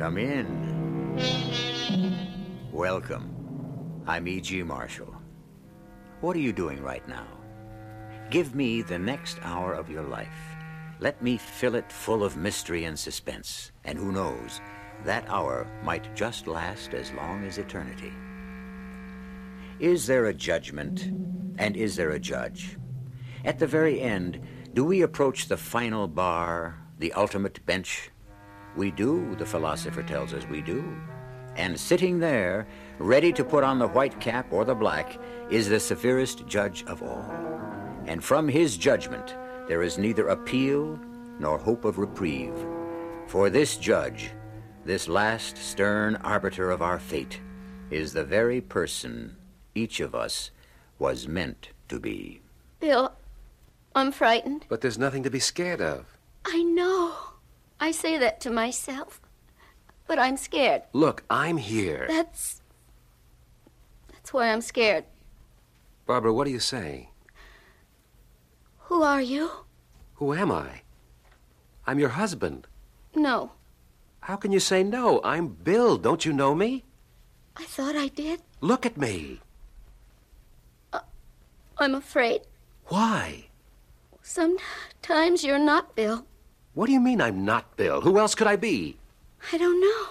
Come in. Welcome. I'm E.G. Marshall. What are you doing right now? Give me the next hour of your life. Let me fill it full of mystery and suspense. And who knows, that hour might just last as long as eternity. Is there a judgment, and is there a judge? At the very end, do we approach the final bar, the ultimate bench? We do, the philosopher tells us we do. And sitting there, ready to put on the white cap or the black, is the severest judge of all. And from his judgment, there is neither appeal nor hope of reprieve. For this judge, this last stern arbiter of our fate, is the very person each of us was meant to be. Bill, I'm frightened. But there's nothing to be scared of. I know. I say that to myself. But I'm scared. Look, I'm here. That's why I'm scared. Barbara, what are you saying? Who are you? Who am I? I'm your husband. No. How can you say no? I'm Bill. Don't you know me? I thought I did. Look at me. I'm afraid. Why? Sometimes you're not Bill. What do you mean I'm not Bill? Who else could I be? I don't know.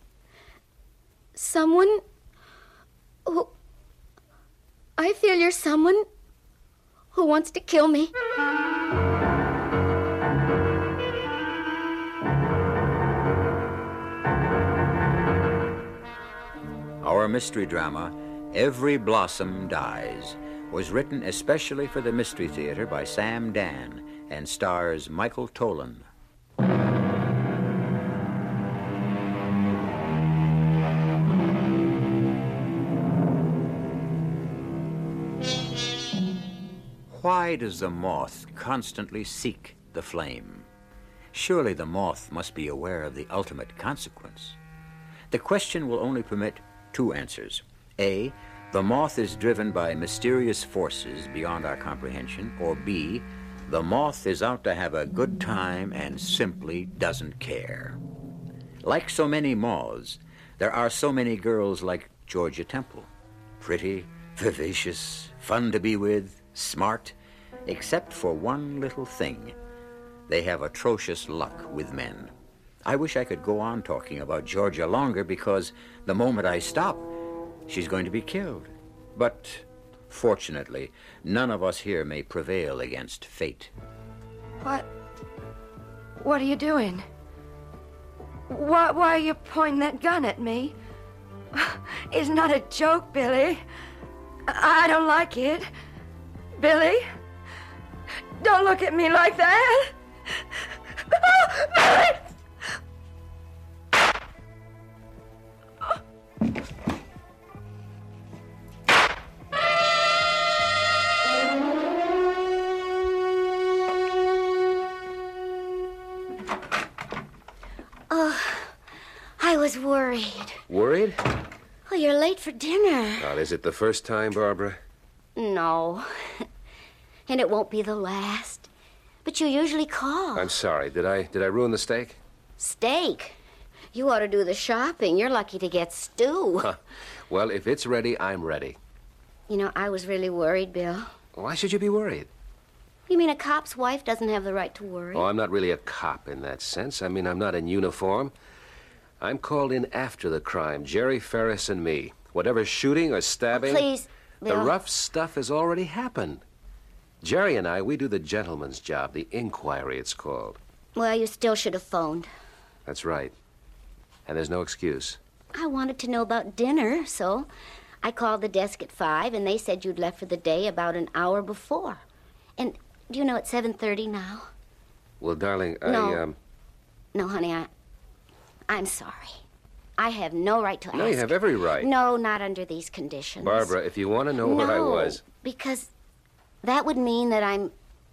Someone who... I feel you're someone who wants to kill me. Our mystery drama, Every Blossom Dies, was written especially for the Mystery Theater by Sam Dan and stars Michael Tolan. Why does the moth constantly seek the flame? Surely the moth must be aware of the ultimate consequence. The question will only permit two answers. A, the moth is driven by mysterious forces beyond our comprehension, or B, the moth is out to have a good time and simply doesn't care. Like so many moths, there are so many girls like Georgia Temple. Pretty, vivacious, fun to be with, smart, except for one little thing. They have atrocious luck with men. I wish I could go on talking about Georgia longer, because the moment I stop, she's going to be killed. But fortunately, none of us here may prevail against fate. What are you doing? Why are you pointing that gun at me? It's not a joke, Billy. I don't like it. Billy, don't look at me like that. Billy! I was worried. Worried? Well, you're late for dinner. Well, is it the first time, Barbara? No. And it won't be the last. But you usually call. I'm sorry. Did I ruin the steak? Steak? You ought to do the shopping. You're lucky to get stew. Well, if it's ready, I'm ready. You know, I was really worried, Bill. Why should you be worried? You mean a cop's wife doesn't have the right to worry? Oh, I'm not really a cop in that sense. I mean, I'm not in uniform. I'm called in after the crime, Jerry Ferris and me. Whatever shooting or stabbing... Oh, please, Bill. The rough stuff has already happened. Jerry and I, we do the gentleman's job, the inquiry it's called. Well, you still should have phoned. That's right. And there's no excuse. I wanted to know about dinner, so I called the desk at 5, and they said you'd left for the day about an hour before. And do you know it's 7:30 now? Well, darling, No, honey, I'm sorry. I have no right to ask. No, you have every right. No, not under these conditions. Barbara, if you want to know what I was... because that would mean that I'm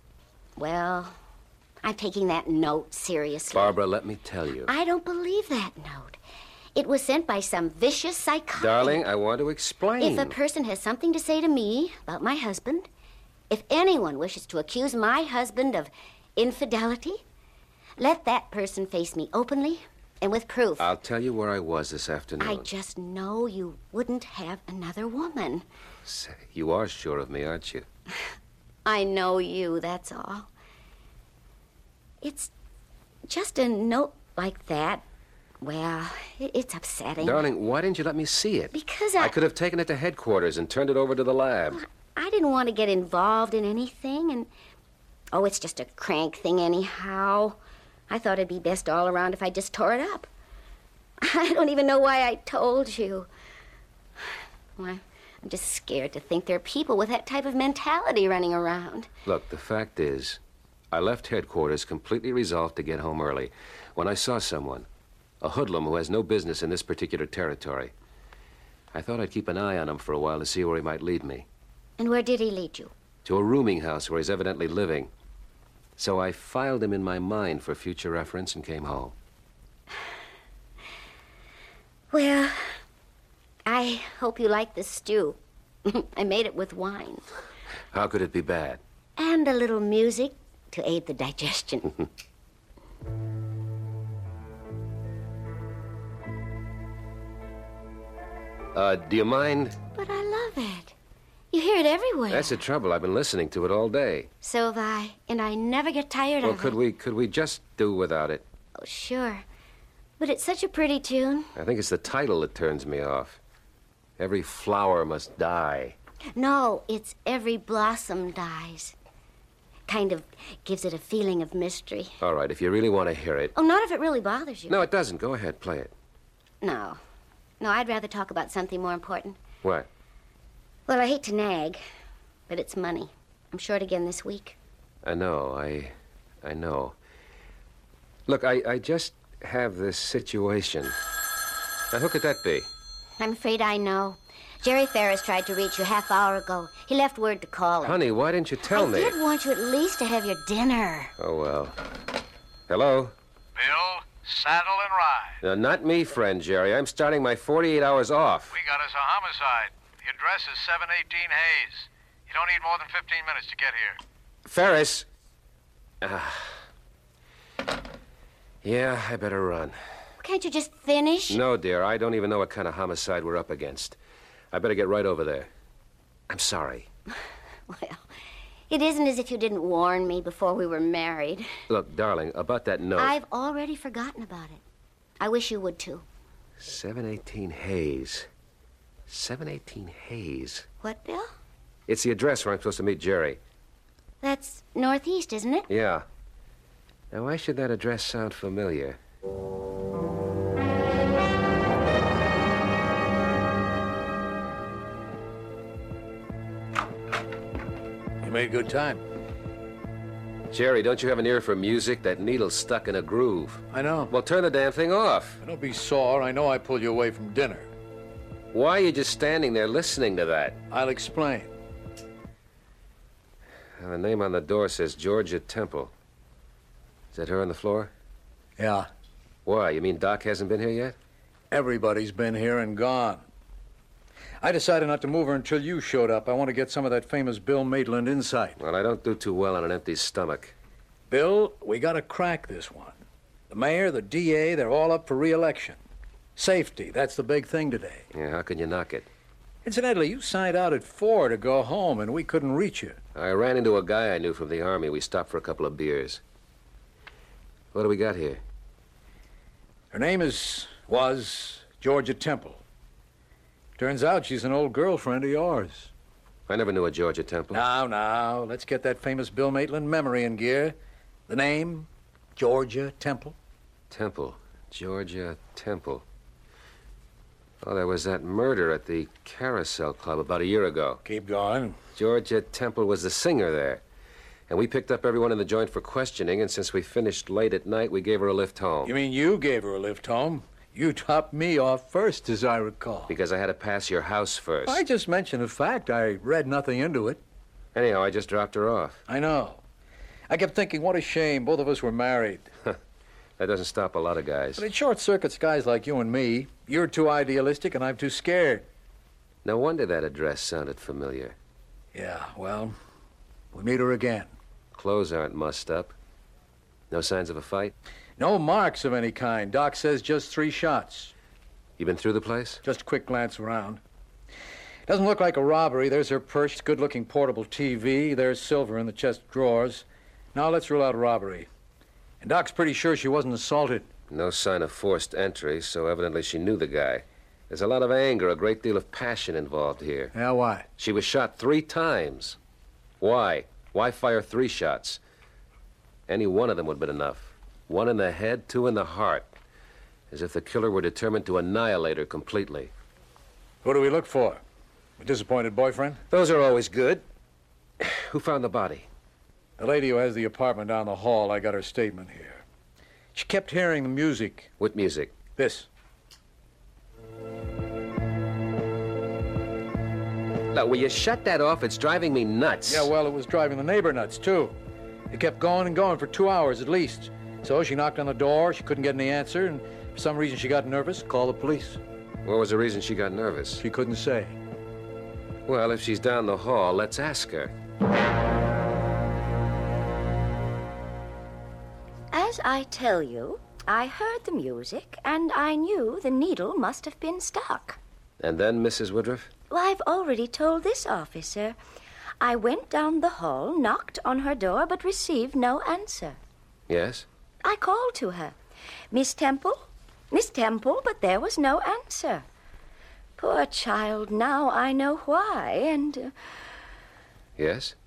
taking that note seriously. Barbara, let me tell you. I don't believe that note. It was sent by some vicious psychotic. Darling, I want to explain. If a person has something to say to me about my husband, if anyone wishes to accuse my husband of infidelity, let that person face me openly And with proof. I'll tell you where I was this afternoon. I just know you wouldn't have another woman. Say, you are sure of me, aren't you? I know you, that's all. It's just a note like that. Well, it's upsetting. Darling, why didn't you let me see it? Because I could have taken it to headquarters and turned it over to the lab. I didn't want to get involved in anything, and... Oh, it's just a crank thing anyhow. I thought it'd be best all around if I just tore it up. I don't even know why I told you. Why, I'm just scared to think there are people with that type of mentality running around. Look, the fact is, I left headquarters completely resolved to get home early when I saw someone, a hoodlum who has no business in this particular territory. I thought I'd keep an eye on him for a while to see where he might lead me. And where did he lead you? To a rooming house where he's evidently living. So I filed him in my mind for future reference and came home. Well, I hope you like the stew. I made it with wine. How could it be bad? And a little music to aid the digestion. Do you mind? But I love it. You hear it everywhere. That's the trouble. I've been listening to it all day. So have I, and I never get tired of it. Well, could we just do without it? Oh, sure. But it's such a pretty tune. I think it's the title that turns me off. Every flower must die. No, it's Every Blossom Dies. Kind of gives it a feeling of mystery. All right, if you really want to hear it. Oh, not if it really bothers you. No, it doesn't. Go ahead, play it. No. No, I'd rather talk about something more important. What? Well, I hate to nag, but it's money. I'm short again this week. I know. I know. Look, I just have this situation. Now, who could that be? I'm afraid I know. Jerry Ferris tried to reach you half hour ago. He left word to call him. Honey, why didn't you tell me? I did want you at least to have your dinner. Oh, well. Hello? Bill, saddle and ride. No, not me, friend Jerry. I'm starting my 48 hours off. We got us a homicide. The address is 718 Hayes. You don't need more than 15 minutes to get here. Ferris. Yeah, I better run. Can't you just finish? No, dear. I don't even know what kind of homicide we're up against. I better get right over there. I'm sorry. Well, it isn't as if you didn't warn me before we were married. Look, darling, about that note. I've already forgotten about it. I wish you would, too. 718 Hayes. 718 Hayes. What, Bill? It's the address where I'm supposed to meet Jerry. That's northeast, isn't it? Yeah. Now, why should that address sound familiar? You made good time. Jerry, don't you have an ear for music? That needle's stuck in a groove. I know. Well, turn the damn thing off. Don't be sore. I know I pulled you away from dinner. Why are you just standing there listening to that? I'll explain. Well, the name on the door says Georgia Temple. Is that her on the floor? Yeah. Why? You mean Doc hasn't been here yet? Everybody's been here and gone. I decided not to move her until you showed up. I want to get some of that famous Bill Maitland insight. Well, I don't do too well on an empty stomach. Bill, we got to crack this one. The mayor, the DA, they're all up for re-election. Safety, that's the big thing today. Yeah, how can you knock it? Incidentally, you signed out at 4 to go home, and we couldn't reach you. I ran into a guy I knew from the Army. We stopped for a couple of beers. What do we got here? Her name was Georgia Temple. Turns out she's an old girlfriend of yours. I never knew a Georgia Temple. Now, let's get that famous Bill Maitland memory in gear. The name, Georgia Temple. Temple. Georgia Temple. Oh, there was that murder at the Carousel Club about a year ago. Keep going. Georgia Temple was the singer there. And we picked up everyone in the joint for questioning, and since we finished late at night, we gave her a lift home. You mean you gave her a lift home? You dropped me off first, as I recall. Because I had to pass your house first. I just mentioned a fact. I read nothing into it. Anyhow, I just dropped her off. I know. I kept thinking, what a shame. Both of us were married. That doesn't stop a lot of guys. But it short-circuits guys like you and me. You're too idealistic, and I'm too scared. No wonder that address sounded familiar. Yeah, well, we meet her again. Clothes aren't mussed up. No signs of a fight? No marks of any kind. Doc says just 3 shots. You been through the place? Just a quick glance around. Doesn't look like a robbery. There's her purse, good-looking portable TV. There's silver in the chest drawers. Now let's rule out a robbery. And Doc's pretty sure she wasn't assaulted. No sign of forced entry, so evidently she knew the guy. There's a lot of anger, a great deal of passion involved here. Yeah, why? She was shot 3 times. Why? Why fire 3 shots? Any one of them would have been enough. 1 in the head, 2 in the heart. As if the killer were determined to annihilate her completely. Who do we look for? A disappointed boyfriend? Those are always good. Who found the body? The lady who has the apartment down the hall. I got her statement here. She kept hearing the music. What music? This. Now, will you shut that off? It's driving me nuts. Yeah, well, it was driving the neighbor nuts, too. It kept going and going for 2 hours at least. So she knocked on the door. She couldn't get any answer, and for some reason she got nervous, called the police. What was the reason she got nervous? She couldn't say. Well, if she's down the hall, let's ask her. As I tell you, I heard the music, and I knew the needle must have been stuck. And then, Mrs. Woodruff? Well, I've already told this officer. I went down the hall, knocked on her door, but received no answer. Yes? I called to her. Miss Temple? Miss Temple, but there was no answer. Poor child, now I know why, and... Yes?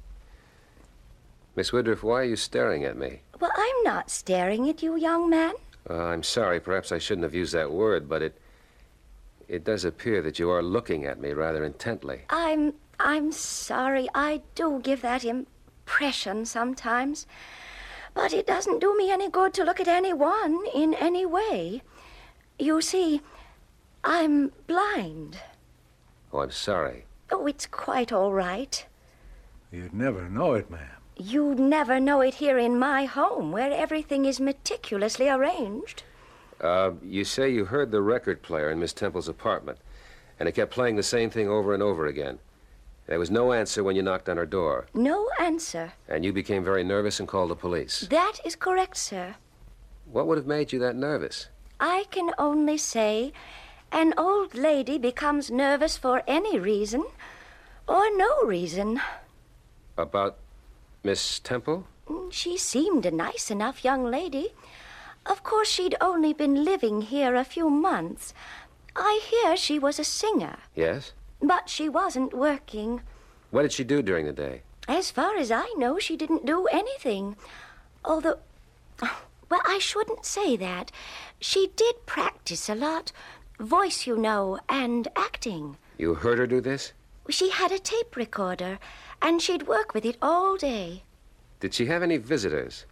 Miss Woodruff, why are you staring at me? Well, I'm not staring at you, young man. I'm sorry. Perhaps I shouldn't have used that word, but it does appear that you are looking at me rather intently. I'm sorry. I do give that impression sometimes. But it doesn't do me any good to look at anyone in any way. You see, I'm blind. Oh, I'm sorry. Oh, it's quite all right. You'd never know it, ma'am. You'd never know it here in my home, where everything is meticulously arranged. You say you heard the record player in Miss Temple's apartment, and it kept playing the same thing over and over again. There was no answer when you knocked on her door. No answer. And you became very nervous and called the police. That is correct, sir. What would have made you that nervous? I can only say an old lady becomes nervous for any reason or no reason. About Miss Temple? She seemed a nice enough young lady. Of course, she'd only been living here a few months. I hear she was a singer. Yes? But she wasn't working. What did she do during the day? As far as I know, she didn't do anything. Although, well, I shouldn't say that. She did practice a lot. Voice, you know, and acting. You heard her do this? She had a tape recorder, and she'd work with it all day. Did she have any visitors?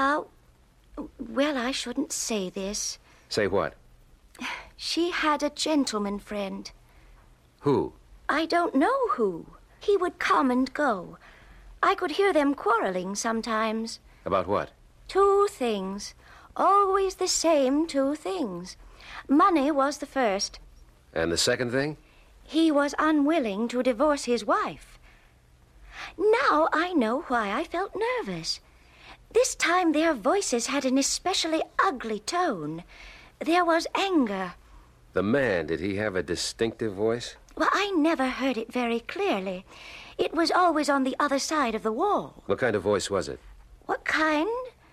Well, I shouldn't say this. Say what? She had a gentleman friend. Who? I don't know who. He would come and go. I could hear them quarreling sometimes. About what? 2 things. Always the same 2 things. Money was the first. And the second thing? He was unwilling to divorce his wife. Now I know why I felt nervous. This time their voices had an especially ugly tone. There was anger. The man, did he have a distinctive voice? Well, I never heard it very clearly. It was always on the other side of the wall. What kind of voice was it? What kind?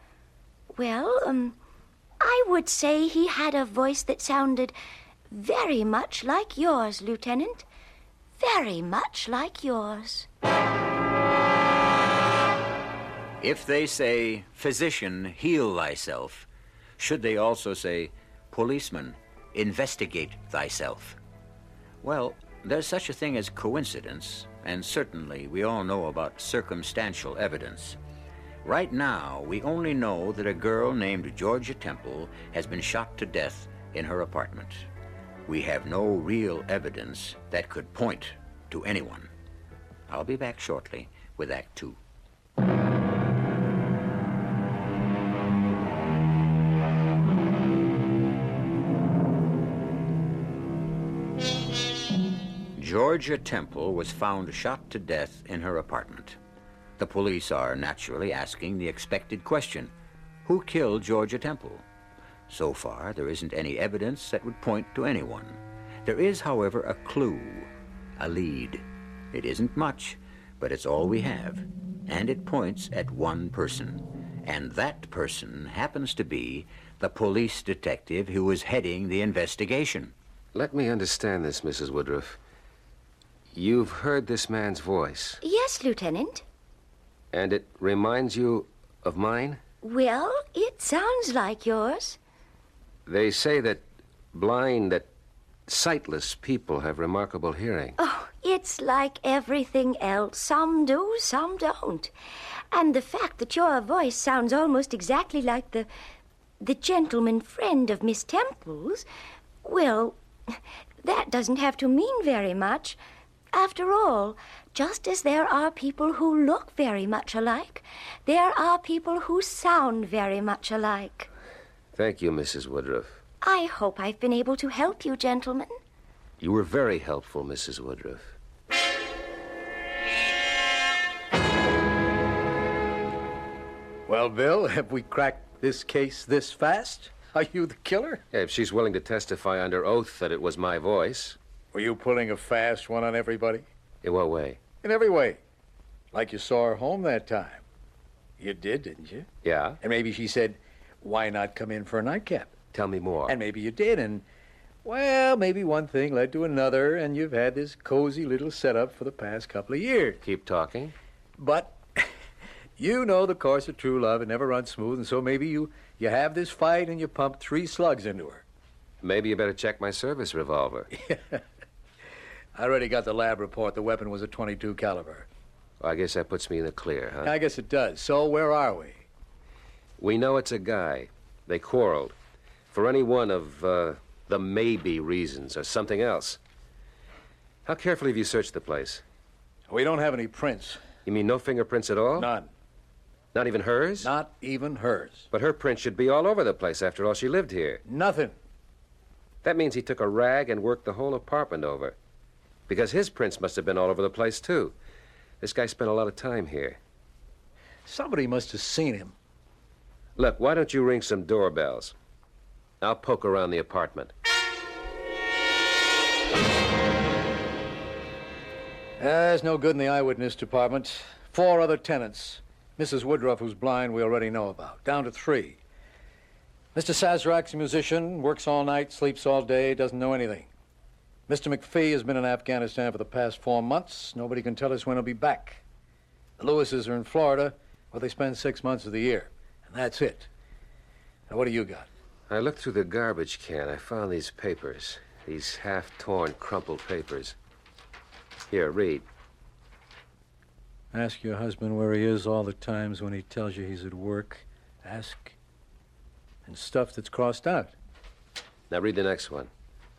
Well, I would say he had a voice that sounded very much like yours, Lieutenant. Very much like yours. If they say, physician, heal thyself, should they also say, policeman, investigate thyself? Well, there's such a thing as coincidence, and certainly we all know about circumstantial evidence. Right now, we only know that a girl named Georgia Temple has been shot to death in her apartment. We have no real evidence that could point to anyone. I'll be back shortly with Act 2. Georgia Temple was found shot to death in her apartment. The police are naturally asking the expected question, Who killed Georgia Temple? So far, there isn't any evidence that would point to anyone. There is, however, a clue, a lead. It isn't much, but it's all we have. And it points at one person. And that person happens to be the police detective who is heading the investigation. Let me understand this, Mrs. Woodruff. You've heard this man's voice. Yes, Lieutenant. And it reminds you of mine? Well, it sounds like yours. They say that sightless people have remarkable hearing. Oh, it's like everything else. Some do, some don't. And the fact that your voice sounds almost exactly like the gentleman friend of Miss Temple's, well, that doesn't have to mean very much. After all, just as there are people who look very much alike, there are people who sound very much alike. Thank you, Mrs. Woodruff. I hope I've been able to help you, gentlemen. You were very helpful, Mrs. Woodruff. Well, Bill, have we cracked this case this fast? Are you the killer? Yeah, if she's willing to testify under oath that it was my voice. Were you pulling a fast one on everybody? In what way? In every way. Like you saw her home that time. You did, didn't you? Yeah? And maybe she said, why not come in for a nightcap? Tell me more. And maybe you did, and, well, maybe one thing led to another, and you've had this cozy little setup for the past couple of years. Keep talking. But you know the course of true love, it never runs smooth, and so maybe you have this fight and you pump 3 slugs into her. Maybe you better check my service revolver. I already got the lab report. The weapon was a .22 caliber. Well, I guess that puts me in the clear, huh? I guess it does. So where are we? We know it's a guy. They quarreled. For any one of the maybe reasons or something else. How carefully have you searched the place? We don't have any prints. You mean no fingerprints at all? None. Not even hers? Not even hers. But her print should be all over the place. After all, she lived here. Nothing. That means he took a rag and worked the whole apartment over. Because his prints must have been all over the place, too. This guy spent a lot of time here. Somebody must have seen him. Look, why don't you ring some doorbells? I'll poke around the apartment. There's no good in the eyewitness department. 4 other tenants. Mrs. Woodruff, who's blind, we already know about. Down to 3. Mr. Sazerac's a musician, works all night, sleeps all day, doesn't know anything. Mr. McPhee has been in Afghanistan for the past 4 months. Nobody can tell us when he'll be back. The Lewises are in Florida, where they spend 6 months of the year. And that's it. Now, what do you got? I looked through the garbage can. I found these papers. These half-torn, crumpled papers. Here, read. Ask your husband where he is all the times when he tells you he's at work. Ask. And stuff that's crossed out. Now read the next one.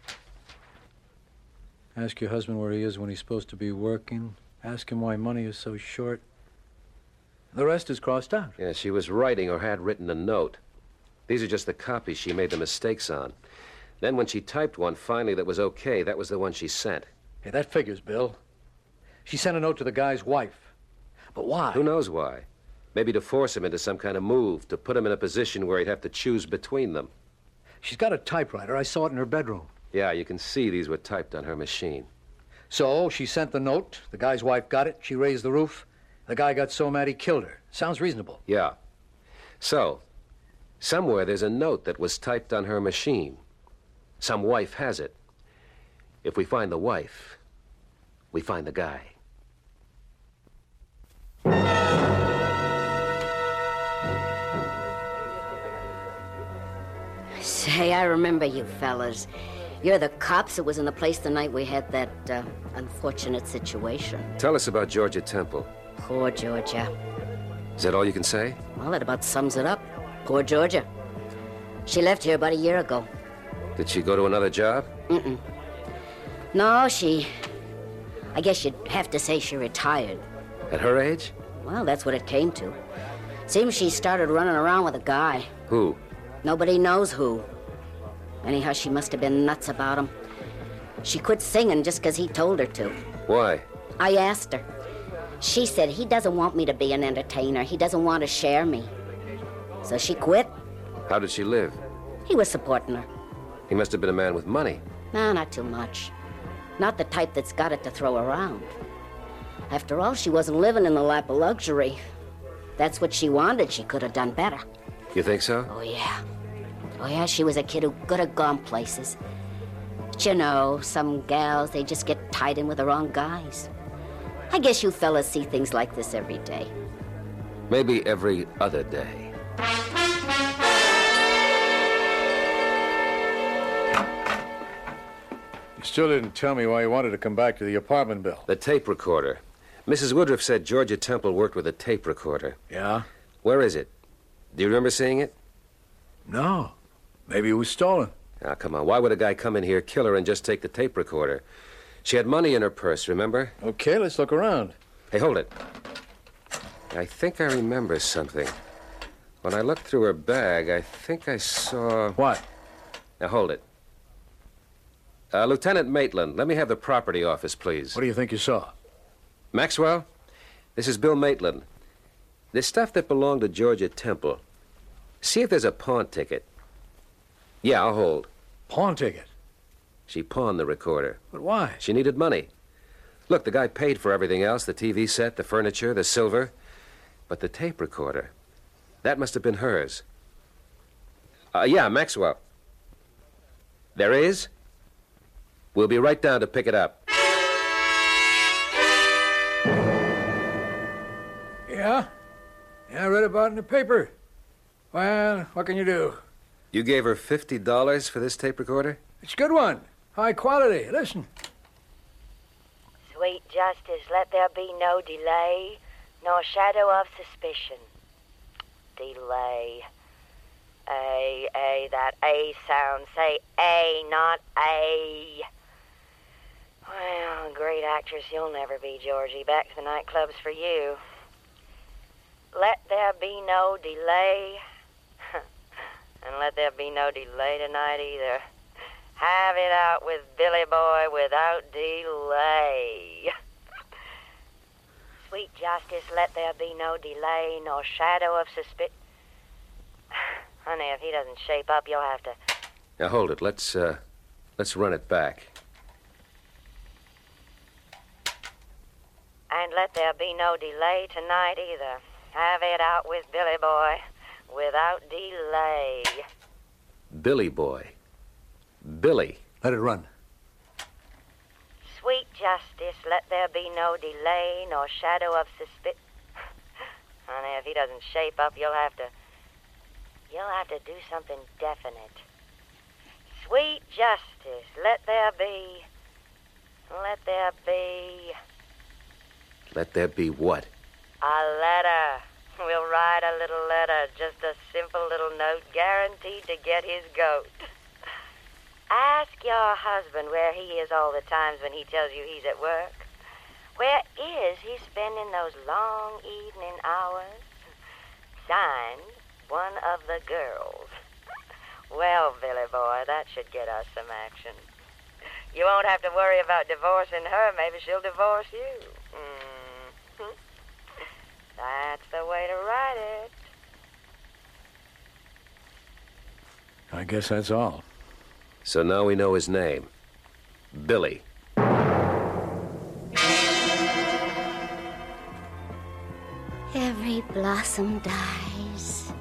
Ask your husband where he is when he's supposed to be working. Ask him why money is so short. The rest is crossed out. Yeah, she was writing or had written a note. These are just the copies she made the mistakes on. Then when she typed one finally that was okay, that was the one she sent. Hey, that figures, Bill. She sent a note to the guy's wife. But why? Who knows why? Maybe to force him into some kind of move, to put him in a position where he'd have to choose between them. She's got a typewriter. I saw it in her bedroom. Yeah, you can see these were typed on her machine. So she sent the note. The guy's wife got it. She raised the roof. The guy got so mad he killed her. Sounds reasonable. Yeah. So, somewhere there's a note that was typed on her machine. Some wife has it. If we find the wife, we find the guy. Say, I remember you fellas. You're the cops that was in the place the night we had that unfortunate situation. Tell us about Georgia Temple. Poor Georgia. Is that all you can say? Well, that about sums it up. Poor Georgia. She left here about a year ago. Did she go to another job? Mm-mm. No, I guess you'd have to say she retired. At her age? Well, that's what it came to. Seems she started running around with a guy. Who? Nobody knows who. Anyhow, she must have been nuts about him. She quit singing just because he told her to. Why? I asked her. She said he doesn't want me to be an entertainer. He doesn't want to share me. So she quit. How did she live? He was supporting her. He must have been a man with money. No, not too much. Not the type that's got it to throw around. After all, she wasn't living in the lap of luxury. That's what she wanted. She could have done better. You think so? Oh, yeah. Oh, yeah, she was a kid who could have gone places. But you know, some gals, they just get tied in with the wrong guys. I guess you fellas see things like this every day. Maybe every other day. You still didn't tell me why you wanted to come back to the apartment, Bill. The tape recorder. Mrs. Woodruff said Georgia Temple worked with a tape recorder. Yeah? Where is it? Do you remember seeing it? No. Maybe it was stolen. Now, come on. Why would a guy come in here, kill her, and just take the tape recorder? She had money in her purse, remember? Okay, let's look around. Hey, hold it. I think I remember something. When I looked through her bag, I think I saw... What? Now, hold it. Lieutenant Maitland, let me have the property office, please. What do you think you saw? Maxwell, this is Bill Maitland. There's stuff that belonged to Georgia Temple. See if there's a pawn ticket. Yeah, I'll hold. Pawn ticket? She pawned the recorder. But why? She needed money. Look, the guy paid for everything else, the TV set, the furniture, the silver. But the tape recorder, that must have been hers. Yeah, Maxwell. There is? We'll be right down to pick it up. Yeah? Yeah, I read about it in the paper. Well, what can you do? You gave her $50 for this tape recorder? It's a good one. High quality. Listen. Sweet justice, let there be no delay, nor shadow of suspicion. Delay. A, that A sound. Say A, not A. Well, great actress you'll never be, Georgie. Back to the nightclubs for you. Let there be no delay. And let there be no delay tonight either. Have it out with Billy Boy without delay. Sweet justice, let there be no delay, nor shadow of suspicion. Honey, if he doesn't shape up, you'll have to... Now, hold it. Let's run it back. And let there be no delay tonight either. Have it out with Billy Boy without delay. Billy Boy. Billy. Let it run. Sweet justice, let there be no delay, nor shadow of suspicion. Honey, if he doesn't shape up, you'll have to do something definite. Sweet justice, let there be Let there be what? a letter. We'll write a little letter, just a simple little note guaranteed to get his goat. Ask your husband where he is all the times when he tells you he's at work. Where is he spending those long evening hours? Signed, one of the girls. Well, Billy Boy, that should get us some action. You won't have to worry about divorcing her. Maybe she'll divorce you. Mm-hmm. That's the way to write it. I guess that's all. So now we know his name. Billy. Every blossom dies.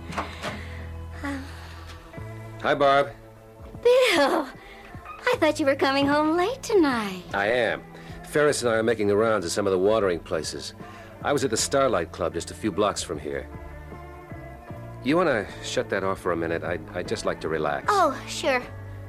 Hi, Barb. Bill, I thought you were coming home late tonight. I am. Ferris and I are making the rounds at some of the watering places. I was at the Starlight Club just a few blocks from here. You want to shut that off for a minute? I'd just like to relax. Oh, sure.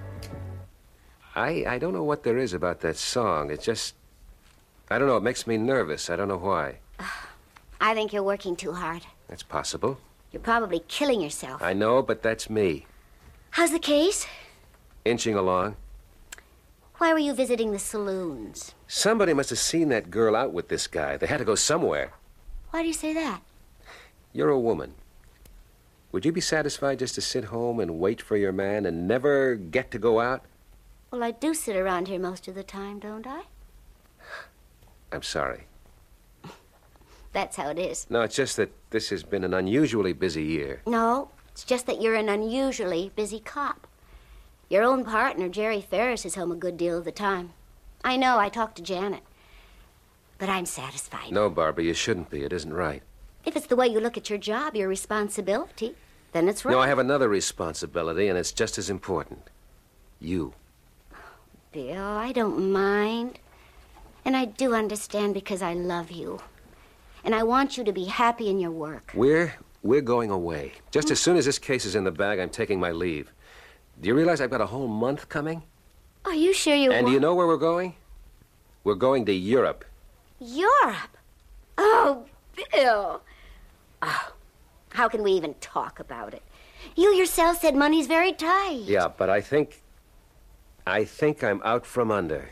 I don't know what there is about that song. It just... I don't know. It makes me nervous. I don't know why. I think you're working too hard. That's possible. You're probably killing yourself. I know, but that's me. How's the case? Inching along. Why were you visiting the saloons? Somebody must have seen that girl out with this guy. They had to go somewhere. Why do you say that? You're a woman. Would you be satisfied just to sit home and wait for your man and never get to go out? Well, I do sit around here most of the time, don't I? I'm sorry. That's how it is. No, it's just that this has been an unusually busy year. No, It's just that you're an unusually busy cop. Your own partner, Jerry Ferris, is home a good deal of the time. I know, I talked to Janet. But I'm satisfied. No, Barbara, you shouldn't be. It isn't right. If it's the way you look at your job, your responsibility, then it's right. No, I have another responsibility, and it's just as important. You. Bill, I don't mind. And I do understand because I love you. And I want you to be happy in your work. We're going away. Just as soon as this case is in the bag, I'm taking my leave. Do you realize I've got a whole month coming? Are you sure you And do you know where we're going? We're going to Europe. Europe? Oh, Bill. Oh, how can we even talk about it? You yourself said money's very tight. Yeah, but I think I'm out from under.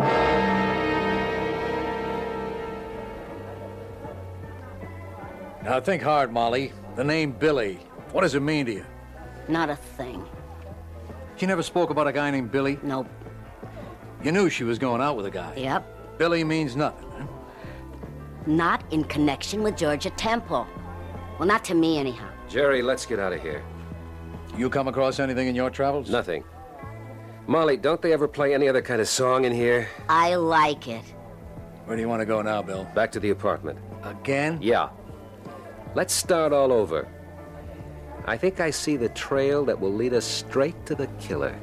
Now, think hard, Molly. The name Billy. What does it mean to you? Not a thing. She never spoke about a guy named Billy? Nope. You knew she was going out with a guy? Yep. Billy means nothing, huh? Not in connection with Georgia Temple. Well, not to me, anyhow. Jerry, let's get out of here. You come across anything in your travels? Nothing. Molly, don't they ever play any other kind of song in here? I like it. Where do you want to go now, Bill? Back to the apartment. Again? Yeah. Let's start all over. I think I see the trail that will lead us straight to the killer.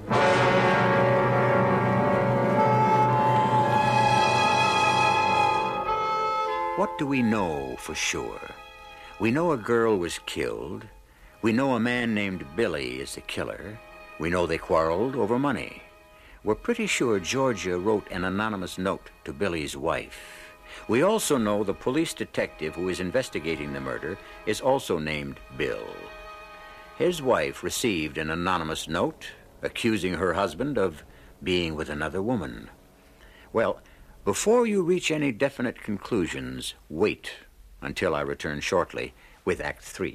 What do we know for sure? We know a girl was killed. We know a man named Billy is the killer. We know they quarreled over money. We're pretty sure Georgia wrote an anonymous note to Billy's wife. We also know the police detective who is investigating the murder is also named Bill. His wife received an anonymous note accusing her husband of being with another woman. Well, before you reach any definite conclusions, wait until I return shortly with Act 3.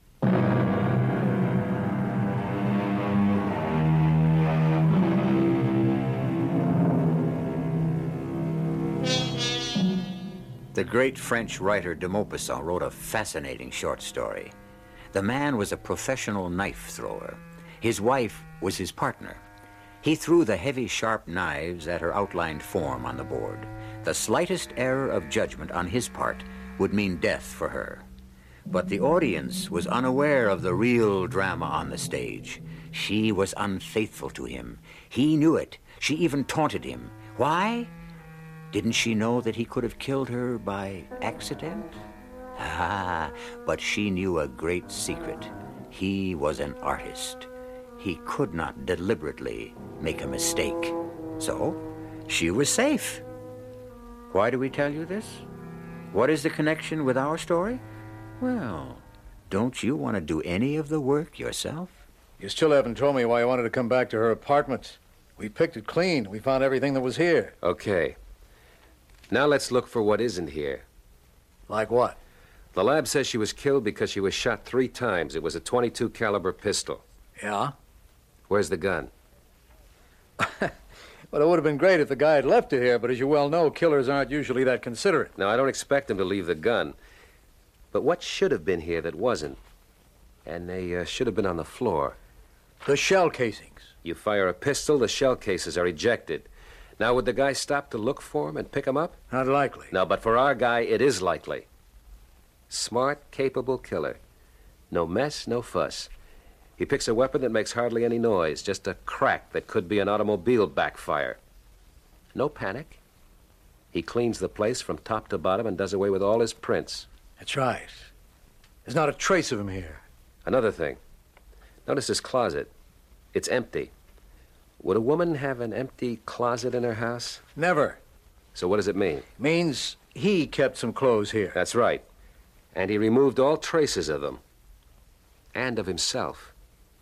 The great French writer de Maupassant wrote a fascinating short story. The man was a professional knife thrower. His wife was his partner. He threw the heavy, sharp knives at her outlined form on the board. The slightest error of judgment on his part would mean death for her. But the audience was unaware of the real drama on the stage. She was unfaithful to him. He knew it. She even taunted him. Why? Didn't she know that he could have killed her by accident? Ah, but she knew a great secret. He was an artist. He could not deliberately make a mistake. So, she was safe. Why do we tell you this? What is the connection with our story? Well, don't you want to do any of the work yourself? You still haven't told me why you wanted to come back to her apartment. We picked it clean. We found everything that was here. Okay. Now let's look for what isn't here. Like what? The lab says she was killed because she was shot 3 times. It was a .22 caliber pistol. Yeah? Where's the gun? Well, it would have been great if the guy had left it here, but as you well know, killers aren't usually that considerate. Now, I don't expect him to leave the gun. But what should have been here that wasn't? And they should have been on the floor. The shell casings. You fire a pistol, the shell cases are ejected. Now, would the guy stop to look for him and pick him up? Not likely. No, but for our guy, it is likely. Smart, capable killer. No mess, no fuss. He picks a weapon that makes hardly any noise, just a crack that could be an automobile backfire. No panic. He cleans the place from top to bottom and does away with all his prints. That's right. There's not a trace of him here. Another thing. Notice his closet. It's empty. Would a woman have an empty closet in her house? Never. So what does it mean? Means he kept some clothes here. That's right. And he removed all traces of them. And of himself.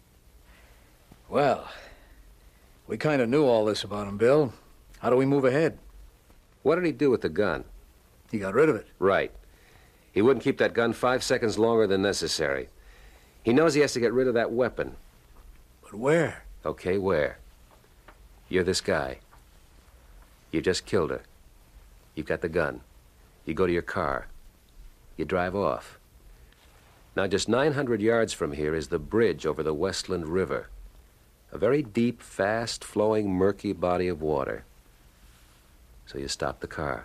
Well, we kind of knew all this about him, Bill. How do we move ahead? What did he do with the gun? He got rid of it. Right. He wouldn't keep that gun 5 seconds longer than necessary. He knows he has to get rid of that weapon. But where? Okay, where? You're this guy. You just killed her. You've got the gun. You go to your car. You drive off. Now, just 900 yards from here is the bridge over the Westland River. A very deep, fast-flowing, murky body of water. So you stop the car.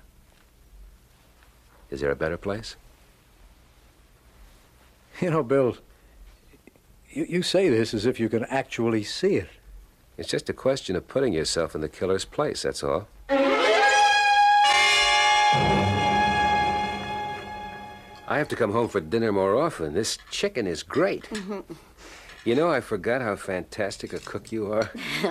Is there a better place? You know, Bill, you say this as if you can actually see it. It's just a question of putting yourself in the killer's place, that's all. I have to come home for dinner more often. This chicken is great. You know, I forgot how fantastic a cook you are.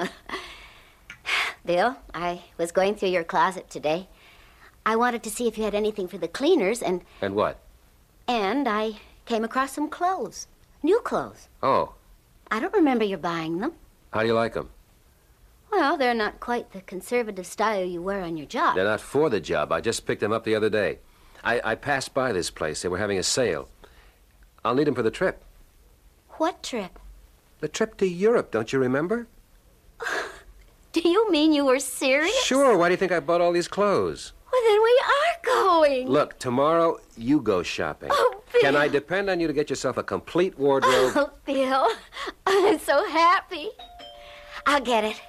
Bill, I was going through your closet today. I wanted to see if you had anything for the cleaners, and... And what? And I came across some clothes. New clothes. Oh. I don't remember you buying them. How do you like them? Well, they're not quite the conservative style you wear on your job. They're not for the job. I just picked them up the other day. I passed by this place. They were having a sale. I'll need them for the trip. What trip? The trip to Europe, don't you remember? Do you mean you were serious? Sure. Why do you think I bought all these clothes? Well, then we are going. Look, tomorrow you go shopping. Oh, Bill. Can I depend on you to get yourself a complete wardrobe? Oh, Bill, I'm so happy. I'll get it.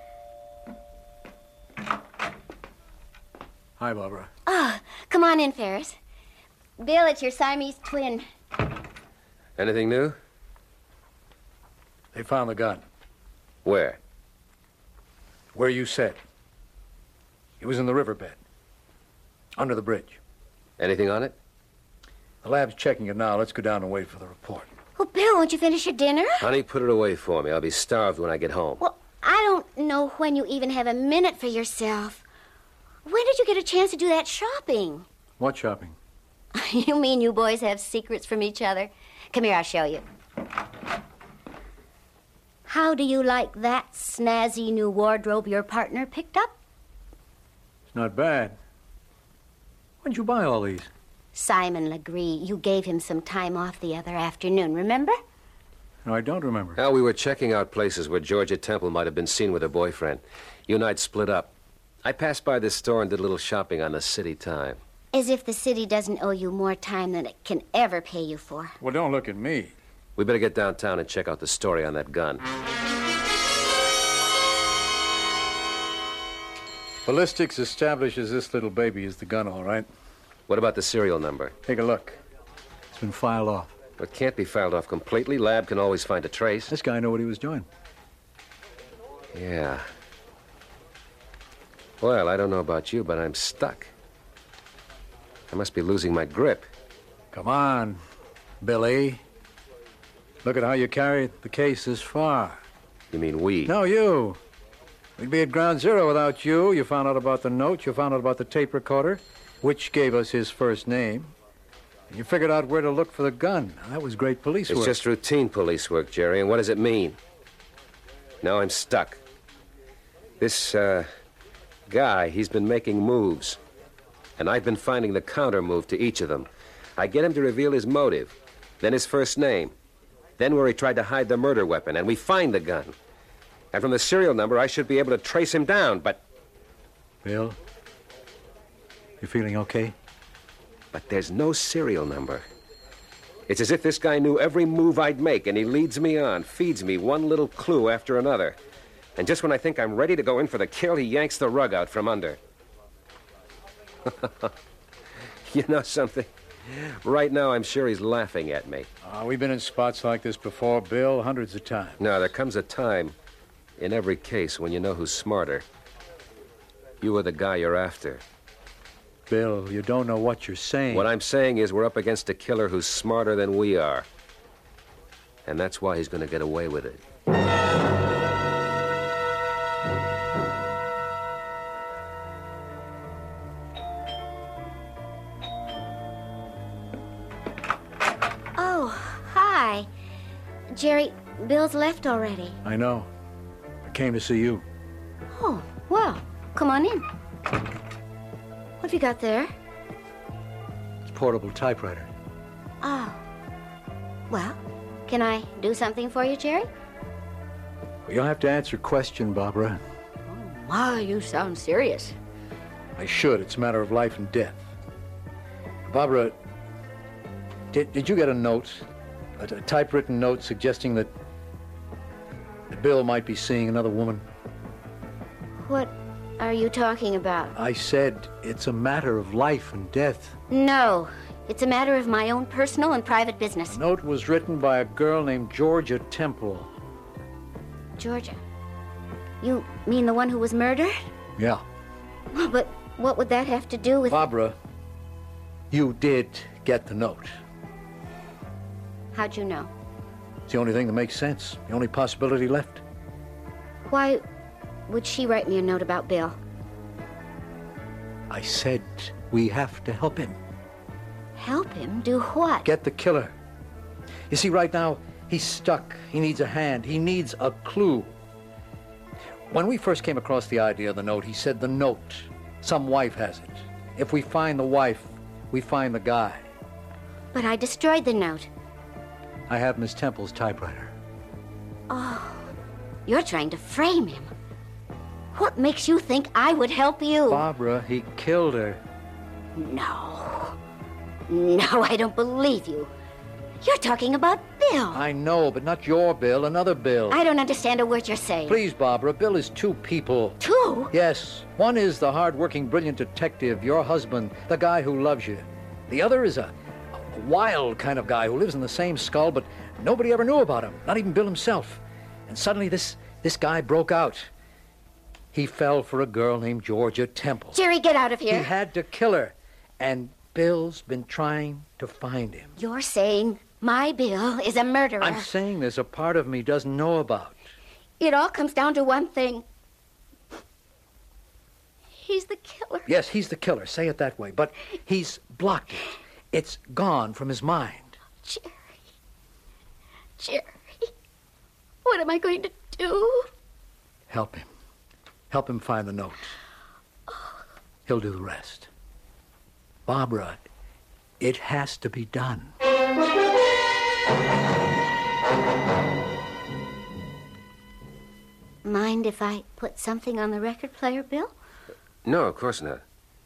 Hi, Barbara. Oh, come on in, Ferris. Bill, it's your Siamese twin. Anything new? They found the gun. Where? Where you said. It was in the riverbed. Under the bridge. Anything on it? The lab's checking it now. Let's go down and wait for the report. Well, Bill, won't you finish your dinner? Honey, put it away for me. I'll be starved when I get home. Well, I don't know when you even have a minute for yourself. When did you get a chance to do that shopping? What shopping? You mean you boys have secrets from each other? Come here, I'll show you. How do you like that snazzy new wardrobe your partner picked up? It's not bad. When'd you buy all these? Simon Legree, you gave him some time off the other afternoon, remember? No, I don't remember. Well, we were checking out places where Georgia Temple might have been seen with her boyfriend. You and I'd split up. I passed by this store and did a little shopping on the city time. As if the city doesn't owe you more time than it can ever pay you for. Well, don't look at me. We better get downtown and check out the story on that gun. Ballistics establishes this little baby is the gun, all right. What about the serial number? Take a look. It's been filed off. It can't be filed off completely. Lab can always find a trace. This guy knew what he was doing. Yeah. Well, I don't know about you, but I'm stuck. I must be losing my grip. Come on, Billy. Look at how you carried the case this far. You mean we? No, you. We'd be at ground zero without you. You found out about the note. You found out about the tape recorder, which gave us his first name. And you figured out where to look for the gun. Now, that was great police work. It's just routine police work, Jerry, and what does it mean? Now I'm stuck. This, guy, he's been making moves. And I've been finding the counter move to each of them. I get him to reveal his motive, then his first name, then where he tried to hide the murder weapon, and we find the gun. And from the serial number, I should be able to trace him down, but... Bill, you feeling okay? But there's no serial number. It's as if this guy knew every move I'd make, and he leads me on, feeds me one little clue after another. And just when I think I'm ready to go in for the kill, he yanks the rug out from under. You know something? Right now, I'm sure he's laughing at me. We've been in spots like this before, Bill, hundreds of times. No, there comes a time in every case when you know who's smarter. You are the guy you're after. Bill, you don't know what you're saying. What I'm saying is we're up against a killer who's smarter than we are. And that's why he's going to get away with it. Jerry, Bill's left already. I know. I came to see you. Oh, well, come on in. What have you got there? It's a portable typewriter. Oh. Well, can I do something for you, Jerry? Well, you'll have to answer a question, Barbara. Oh, my, you sound serious. I should. It's a matter of life and death. Barbara, did you get a note A typewritten note suggesting that Bill might be seeing another woman. What are you talking about? I said it's a matter of life and death. No, it's a matter of my own personal and private business. The note was written by a girl named Georgia Temple. Georgia? You mean the one who was murdered? Yeah. Well, but what would that have to do with... Barbara, you did get the note. How'd you know? It's the only thing that makes sense. The only possibility left. Why would she write me a note about Bill? I said we have to help him. Help him? Do what? Get the killer. You see, right now, he's stuck. He needs a hand. He needs a clue. When we first came across the idea of the note, he said the note. Some wife has it. If we find the wife, we find the guy. But I destroyed the note. I have Miss Temple's typewriter. Oh, you're trying to frame him. What makes you think I would help you? Barbara, he killed her. No. No, I don't believe you. You're talking about Bill. I know, but not your Bill, another Bill. I don't understand a word you're saying. Please, Barbara, Bill is two people. Two? Yes. One is the hard-working, brilliant detective, your husband, the guy who loves you. The other is a wild kind of guy who lives in the same skull, but nobody ever knew about him, not even Bill himself. And suddenly this guy broke out. He fell for a girl named Georgia Temple. Jerry, get out of here. He had to kill her, and Bill's been trying to find him. You're saying my Bill is a murderer. I'm saying there's a part of me doesn't know about. It all comes down to one thing. He's the killer. Yes, he's the killer. Say it that way. But he's blocked it. It's gone from his mind. Jerry, what am I going to do? Help him. Help him find the note. He'll do the rest. Barbara, it has to be done. Mind if I put something on the record player, Bill? No, of course not.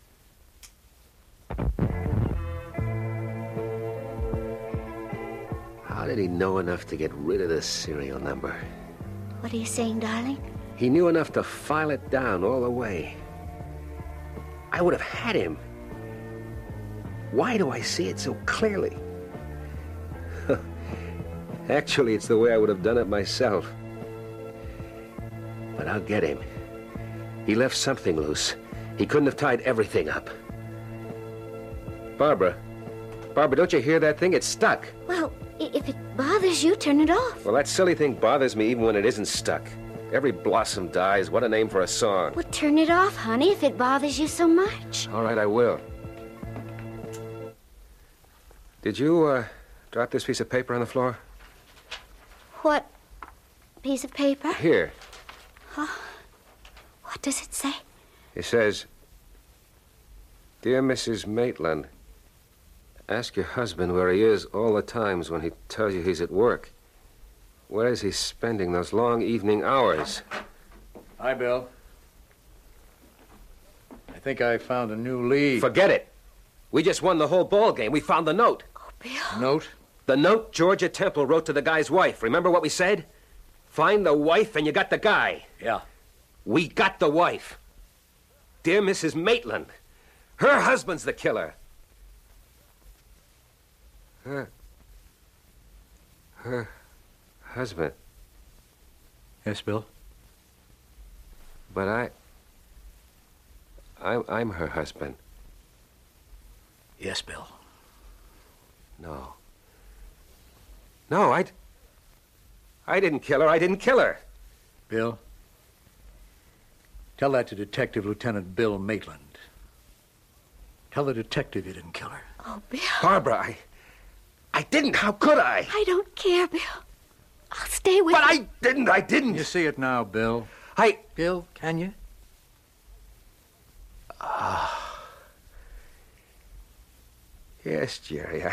How did he know enough to get rid of the serial number? What are you saying, darling? He knew enough to file it down all the way. I would have had him. Why do I see it so clearly? Actually, it's the way I would have done it myself. But I'll get him. He left something loose. He couldn't have tied everything up. Barbara, don't you hear that thing? It's stuck. Well, if it bothers you, turn it off. Well, that silly thing bothers me even when it isn't stuck. Every blossom dies. What a name for a song. Well, turn it off, honey, if it bothers you so much. All right, I will. Did you, drop this piece of paper on the floor? What piece of paper? Here. Oh, what does it say? It says, Dear Mrs. Maitland, ask your husband where he is all the times when he tells you he's at work. Where is he spending those long evening hours? Hi, Bill. I think I found a new lead. Forget it. We just won the whole ball game. We found the note. Oh, Bill. Note? The note Georgia Temple wrote to the guy's wife. Remember what we said? Find the wife and you got the guy. Yeah. We got the wife. Dear Mrs. Maitland. Her husband's the killer. Her husband. Yes, Bill? But I'm her husband. Yes, Bill. No. No, I didn't kill her. I didn't kill her. Bill, tell that to Detective Lieutenant Bill Maitland. Tell the detective you didn't kill her. Oh, Bill. Barbara, I didn't. How could I? I don't care, Bill. I'll stay with But you. I didn't. You see it now, Bill. Bill, can you? Yes, Jerry,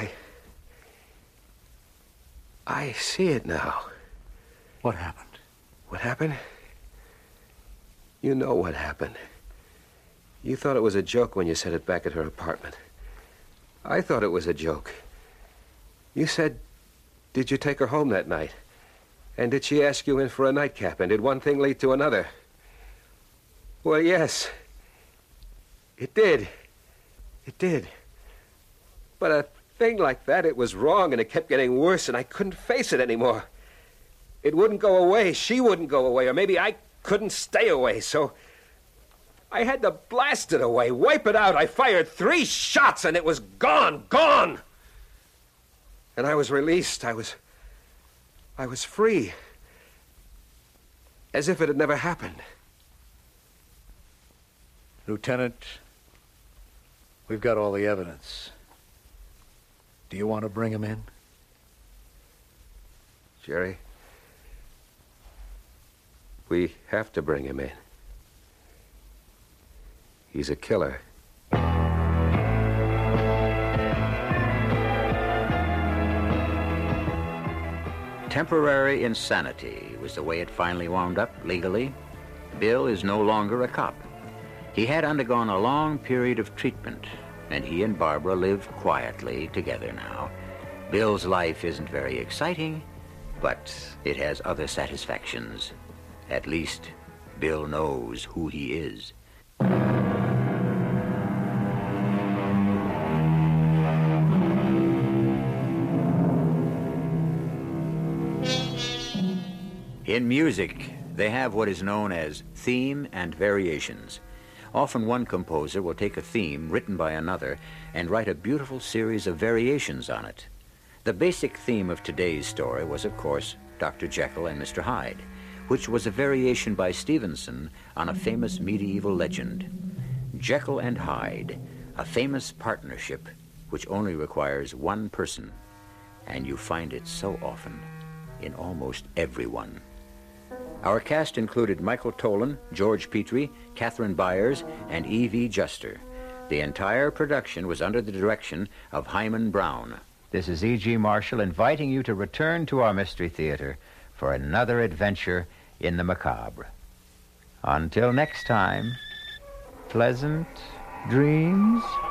I see it now. What happened? What happened? You know what happened. You thought it was a joke when you said it back at her apartment. I thought it was a joke. You said Did you take her home that night? And did she ask you in for a nightcap? And did one thing lead to another? Well, yes. It did. It did. But a thing like that, it was wrong, and it kept getting worse, and I couldn't face it anymore. It wouldn't go away. She wouldn't go away, or maybe I couldn't stay away, so I had to blast it away, wipe it out. I fired 3 shots, and it was gone, gone. And I was released. I was free. As if it had never happened. Lieutenant, we've got all the evidence. Do you want to bring him in? Jerry, we have to bring him in. He's a killer. Temporary insanity was the way it finally wound up legally. Bill is no longer a cop. He had undergone a long period of treatment, and he and Barbara live quietly together now. Bill's life isn't very exciting, but it has other satisfactions. At least, Bill knows who he is. In music, they have what is known as theme and variations. Often one composer will take a theme written by another and write a beautiful series of variations on it. The basic theme of today's story was, of course, Dr. Jekyll and Mr. Hyde, which was a variation by Stevenson on a famous medieval legend. Jekyll and Hyde, a famous partnership which only requires one person, and you find it so often in almost everyone. Our cast included Michael Tolan, George Petrie, Catherine Byers, and E.V. Juster. The entire production was under the direction of Hyman Brown. This is E.G. Marshall inviting you to return to our Mystery Theater for another adventure in the macabre. Until next time, pleasant dreams.